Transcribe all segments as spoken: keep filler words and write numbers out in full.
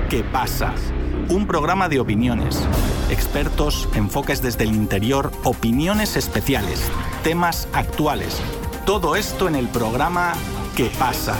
¿Qué pasa? Un programa de opiniones, expertos, enfoques desde el interior, opiniones especiales, temas actuales. Todo esto en el programa ¿Qué pasa?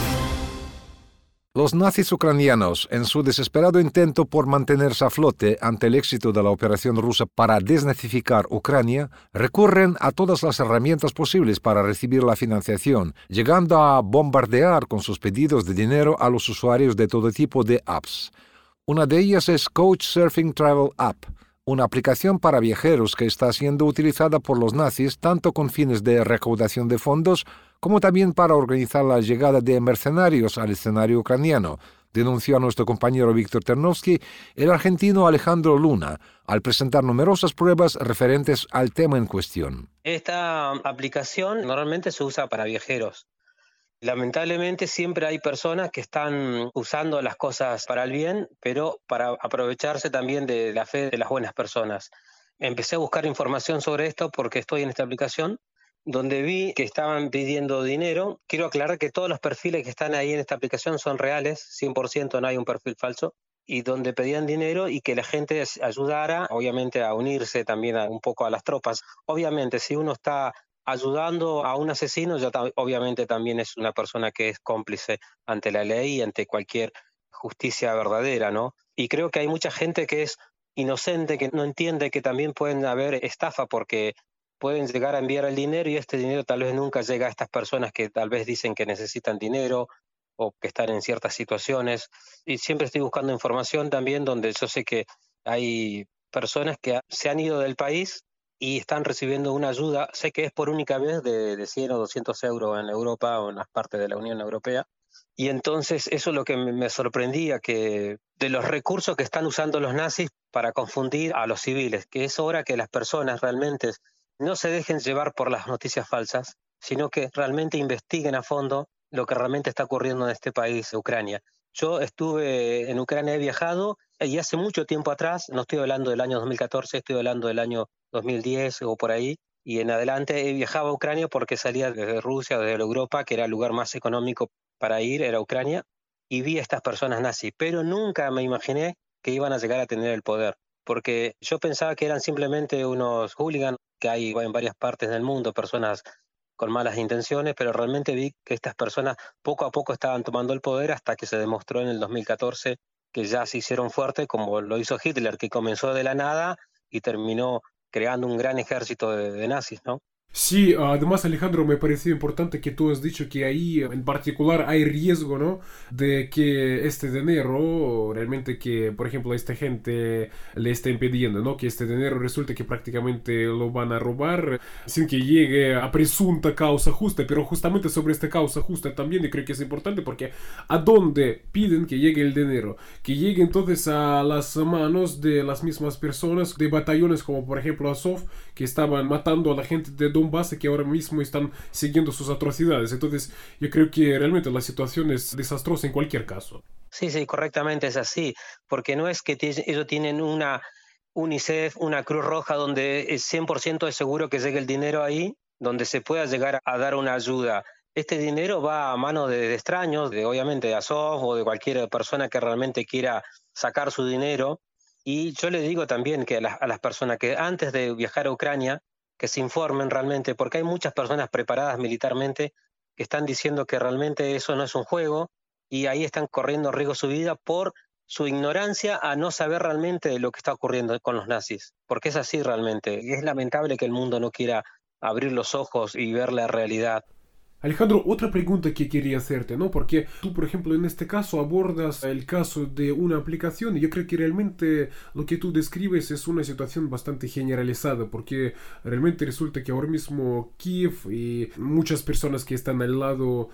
Los nazis ucranianos, en su desesperado intento por mantenerse a flote ante el éxito de la operación rusa para desnazificar Ucrania, recurren a todas las herramientas posibles para recibir la financiación, llegando a bombardear con sus pedidos de dinero a los usuarios de todo tipo de apps. Una de ellas es Couchsurfing Travel App, una aplicación para viajeros que está siendo utilizada por los nazis tanto con fines de recaudación de fondos como también para organizar la llegada de mercenarios al escenario ucraniano, denunció a nuestro compañero Víctor Ternovsky el argentino Alejandro Luna, al presentar numerosas pruebas referentes al tema en cuestión. Esta aplicación normalmente se usa para viajeros. Lamentablemente siempre hay personas que están usando las cosas para el bien, pero para aprovecharse también de la fe de las buenas personas. Empecé a buscar información sobre esto porque estoy en esta aplicación, donde vi que estaban pidiendo dinero. Quiero aclarar que todos los perfiles que están ahí en esta aplicación son reales, cien por ciento no hay un perfil falso, y donde pedían dinero y que la gente ayudara, obviamente a unirse también a, un poco a las tropas. Obviamente si uno está ayudando a un asesino, ya ta- obviamente también es una persona que es cómplice ante la ley y ante cualquier justicia verdadera, ¿no? Y creo que hay mucha gente que es inocente, que no entiende que también pueden haber estafa porque pueden llegar a enviar el dinero y este dinero tal vez nunca llega a estas personas que tal vez dicen que necesitan dinero o que están en ciertas situaciones. Y siempre estoy buscando información también donde yo sé que hay personas que se han ido del país y están recibiendo una ayuda, sé que es por única vez de, de cien o doscientos euros en Europa o en las partes de la Unión Europea. Y entonces eso es lo que me me sorprendía, que de los recursos que están usando los nazis para confundir a los civiles, que es hora que las personas realmente no se dejen llevar por las noticias falsas, sino que realmente investiguen a fondo lo que realmente está ocurriendo en este país, Ucrania. Yo estuve en Ucrania, he viajado, y hace mucho tiempo atrás, no estoy hablando del año dos mil catorce, estoy hablando del año dos mil diez o por ahí, y en adelante he viajado a Ucrania porque salía desde Rusia, desde Europa, que era el lugar más económico para ir, era Ucrania, y vi a estas personas nazis, pero nunca me imaginé que iban a llegar a tener el poder, porque yo pensaba que eran simplemente unos hooligans que hay en varias partes del mundo, personas con malas intenciones, pero realmente vi que estas personas poco a poco estaban tomando el poder hasta que se demostró en el dos mil catorce que ya se hicieron fuertes, como lo hizo Hitler, que comenzó de la nada y terminó creando un gran ejército de, de nazis, ¿no? Sí, además Alejandro, me pareció importante que tú has dicho que ahí en particular hay riesgo, ¿no? De que este dinero, realmente que, por ejemplo, a esta gente le está impidiendo, ¿no? Que este dinero resulte que prácticamente lo van a robar sin que llegue a presunta causa justa, pero justamente sobre esta causa justa también y creo que es importante porque ¿a dónde piden que llegue el dinero? Que llegue entonces a las manos de las mismas personas de batallones como por ejemplo Azov, que estaban matando a la gente de Donbass que ahora mismo están siguiendo sus atrocidades. Entonces yo creo que realmente la situación es desastrosa en cualquier caso. Sí, sí, correctamente es así, porque no es que t- ellos tienen una UNICEF, una Cruz Roja donde es cien por ciento es seguro que llegue el dinero ahí, donde se pueda llegar a dar una ayuda. Este dinero va a manos de, de extraños, de obviamente de Azov o de cualquier persona que realmente quiera sacar su dinero. Y yo le digo también que a las, a las personas que antes de viajar a Ucrania, que se informen realmente, porque hay muchas personas preparadas militarmente que están diciendo que realmente eso no es un juego y ahí están corriendo riesgo su vida por su ignorancia a no saber realmente lo que está ocurriendo con los nazis, porque es así realmente. Y es lamentable que el mundo no quiera abrir los ojos y ver la realidad. Alejandro, otra pregunta que quería hacerte, ¿no? Porque tú, por ejemplo, en este caso abordas el caso de una aplicación y yo creo que realmente lo que tú describes es una situación bastante generalizada porque realmente resulta que ahora mismo Kiev y muchas personas que están al lado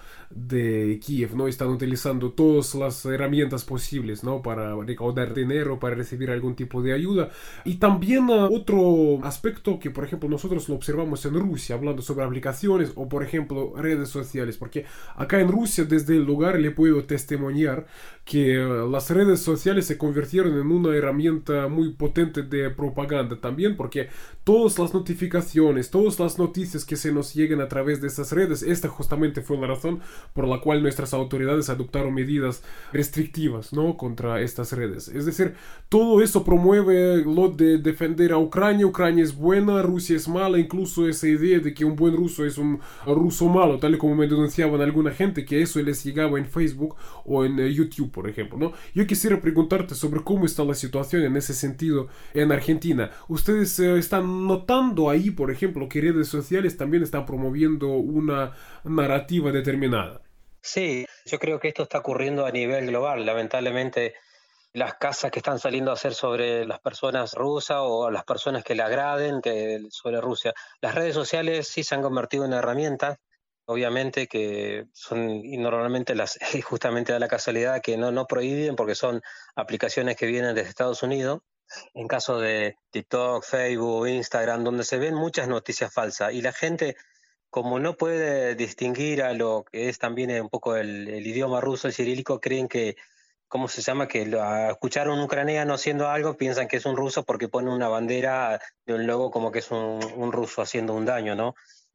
de Kiev, ¿no? Están utilizando todas las herramientas posibles, ¿no? Para recaudar dinero, para recibir algún tipo de ayuda. Y también uh, otro aspecto que, por ejemplo, nosotros lo observamos en Rusia, hablando sobre aplicaciones o, por ejemplo, redes sociales, porque acá en Rusia desde el lugar le puedo testimoniar que las redes sociales se convirtieron en una herramienta muy potente de propaganda también, porque todas las notificaciones, todas las noticias que se nos llegan a través de esas redes, esta justamente fue la razón por la cual nuestras autoridades adoptaron medidas restrictivas, ¿no?, contra estas redes. Es decir, todo eso promueve lo de defender a Ucrania. Ucrania es buena, Rusia es mala, incluso esa idea de que un buen ruso es un ruso malo, tal y como me denunciaban alguna gente, que eso les llegaba en Facebook o en uh, YouTube, por ejemplo, ¿no? Yo quisiera preguntarte sobre cómo está la situación en ese sentido en Argentina. ¿Ustedes uh, están notando ahí, por ejemplo, que redes sociales también están promoviendo una narrativa determinada? Sí, yo creo que esto está ocurriendo a nivel global. Lamentablemente, las casas que están saliendo a hacer sobre las personas rusas o las personas que le agraden que sobre Rusia. Las redes sociales sí se han convertido en herramientas, obviamente que son, y normalmente las, justamente da la casualidad que no, no prohíben porque son aplicaciones que vienen desde Estados Unidos. En caso de TikTok, Facebook, Instagram, donde se ven muchas noticias falsas y la gente, como no puede distinguir a lo que es también un poco el, el idioma ruso, el cirílico, creen que, ¿cómo se llama? Que a escuchar a un ucraniano haciendo algo piensan que es un ruso porque pone una bandera de un logo como que es un, un ruso haciendo un daño, ¿no?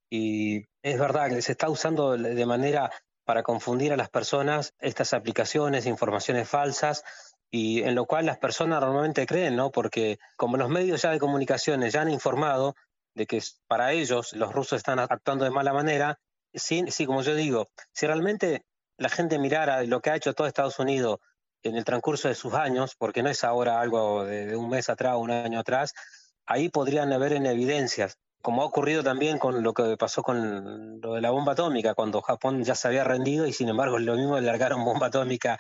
Y es verdad que se está usando de manera para confundir a las personas estas aplicaciones, informaciones falsas, y en lo cual las personas normalmente creen, ¿no? Porque como los medios ya de comunicaciones ya han informado de que para ellos los rusos están actuando de mala manera, sí, sí, como yo digo, si realmente la gente mirara lo que ha hecho todo Estados Unidos en el transcurso de sus años, porque no es ahora algo de, de un mes atrás o un año atrás, ahí podrían haber en evidencias, como ha ocurrido también con lo que pasó con lo de la bomba atómica, cuando Japón ya se había rendido y sin embargo lo mismo le largaron bomba atómica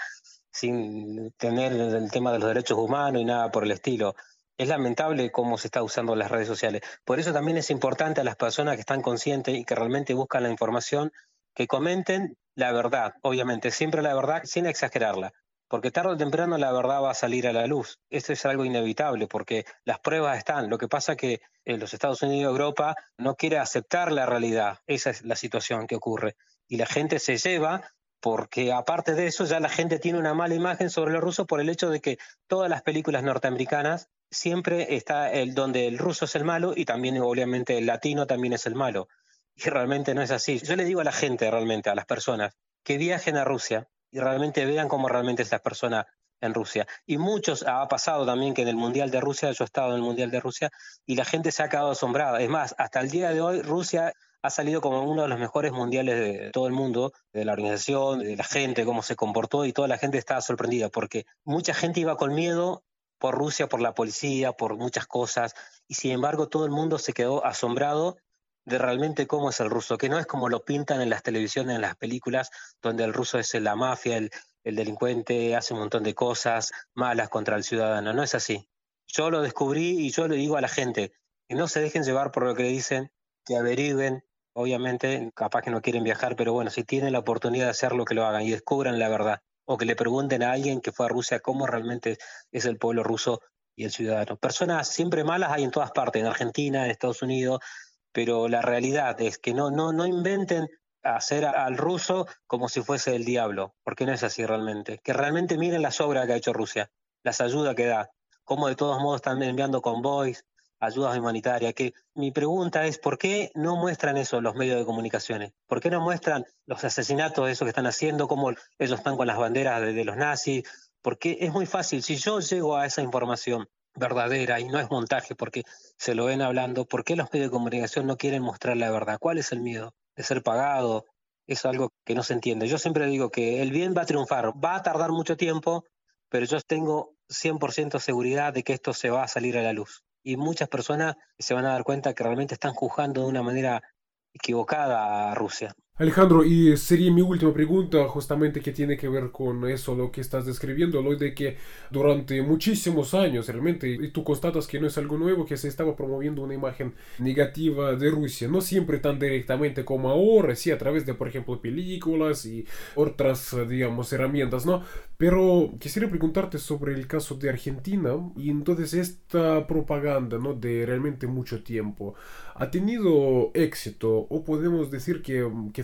sin tener el tema de los derechos humanos y nada por el estilo. Es lamentable cómo se está usando las redes sociales. Por eso también es importante a las personas que están conscientes y que realmente buscan la información, que comenten la verdad, obviamente, siempre la verdad sin exagerarla, porque tarde o temprano la verdad va a salir a la luz. Esto es algo inevitable porque las pruebas están. Lo que pasa es que en los Estados Unidos y Europa no quiere aceptar la realidad. Esa es la situación que ocurre. Y la gente se lleva porque aparte de eso ya la gente tiene una mala imagen sobre los rusos por el hecho de que todas las películas norteamericanas siempre está el donde el ruso es el malo y también obviamente el latino también es el malo. Y realmente no es así. Yo le digo a la gente realmente, a las personas, que viajen a Rusia y realmente vean cómo realmente es la persona en Rusia. Y muchos, ha pasado también que en el Mundial de Rusia, yo he estado en el Mundial de Rusia, y la gente se ha quedado asombrada. Es más, hasta el día de hoy Rusia ha salido como uno de los mejores mundiales de todo el mundo, de la organización, de la gente, cómo se comportó, y toda la gente estaba sorprendida, porque mucha gente iba con miedo por Rusia, por la policía, por muchas cosas, y sin embargo todo el mundo se quedó asombrado de realmente cómo es el ruso, que no es como lo pintan en las televisiones, en las películas, donde el ruso es la mafia, el, el delincuente, hace un montón de cosas malas contra el ciudadano. No es así. Yo lo descubrí y yo le digo a la gente que no se dejen llevar por lo que le dicen, que averigüen. Obviamente, capaz que no quieren viajar, pero bueno, si tienen la oportunidad de hacerlo, que lo hagan y descubran la verdad. O que le pregunten a alguien que fue a Rusia cómo realmente es el pueblo ruso y el ciudadano. Personas siempre malas hay en todas partes, en Argentina, en Estados Unidos, pero la realidad es que no, no, no inventen hacer al ruso como si fuese el diablo, porque no es así realmente. Que realmente miren las obras que ha hecho Rusia, las ayudas que da, cómo de todos modos están enviando convoys, ayudas humanitarias. Que mi pregunta es, ¿por qué no muestran eso los medios de comunicaciones? ¿Por qué no muestran los asesinatos, eso que están haciendo, cómo ellos están con las banderas de, de los nazis? Porque es muy fácil, si yo llego a esa información verdadera y no es montaje porque se lo ven hablando, ¿por qué los medios de comunicación no quieren mostrar la verdad? ¿Cuál es el miedo? ¿De ser pagado? Es algo que no se entiende. Yo siempre digo que el bien va a triunfar, va a tardar mucho tiempo, pero yo tengo cien por ciento seguridad de que esto se va a salir a la luz. Y muchas personas se van a dar cuenta que realmente están juzgando de una manera equivocada a Rusia. Alejandro, y sería mi última pregunta justamente que tiene que ver con eso, lo que estás describiendo, lo de que durante muchísimos años realmente, y tú constatas que no es algo nuevo, que se estaba promoviendo una imagen negativa de Rusia, no siempre tan directamente como ahora, sí a través de, por ejemplo, películas y otras, digamos, herramientas, ¿no? Pero quisiera preguntarte sobre el caso de Argentina, y entonces esta propaganda, ¿no? De realmente mucho tiempo, ¿ha tenido éxito o podemos decir que, que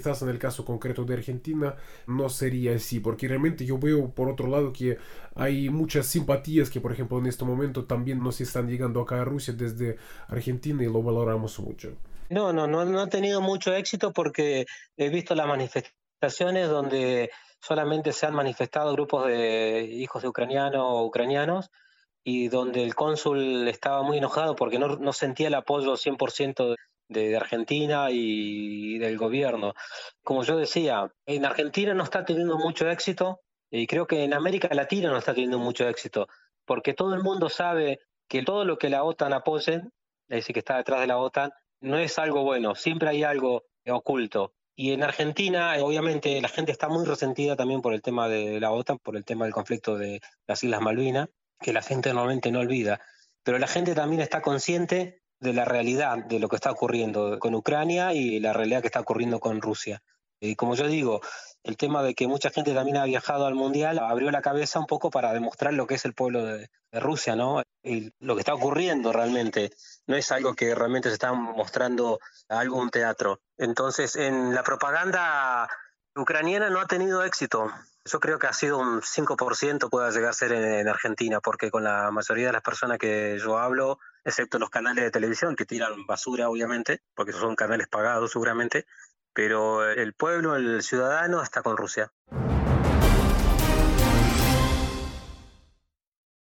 quizás en el caso concreto de Argentina no sería así, porque realmente yo veo por otro lado que hay muchas simpatías que, por ejemplo, en este momento también nos están llegando acá a Rusia desde Argentina y lo valoramos mucho. No, no, no, no ha tenido mucho éxito porque he visto las manifestaciones donde solamente se han manifestado grupos de hijos de ucranianos o ucranianos y donde el cónsul estaba muy enojado porque no, no sentía el apoyo cien por ciento de, de Argentina y del gobierno. Como yo decía, en Argentina no está teniendo mucho éxito y creo que en América Latina no está teniendo mucho éxito porque todo el mundo sabe que todo lo que la OTAN apoye, es decir, que está detrás de la OTAN, no es algo bueno, siempre hay algo oculto. Y en Argentina, obviamente, la gente está muy resentida también por el tema de la OTAN, por el tema del conflicto de las Islas Malvinas, que la gente normalmente no olvida. Pero la gente también está consciente de la realidad de lo que está ocurriendo con Ucrania y la realidad que está ocurriendo con Rusia. Y como yo digo, el tema de que mucha gente también ha viajado al Mundial abrió la cabeza un poco para demostrar lo que es el pueblo de, de Rusia, ¿no? Y lo que está ocurriendo realmente. No es algo que realmente se está mostrando algo un teatro. Entonces, en la propaganda ucraniana no ha tenido éxito. Yo creo que ha sido un cinco por ciento puede llegar a ser en, en Argentina, porque con la mayoría de las personas que yo hablo, excepto los canales de televisión que tiran basura, obviamente, porque son canales pagados seguramente, pero el pueblo, el ciudadano está con Rusia.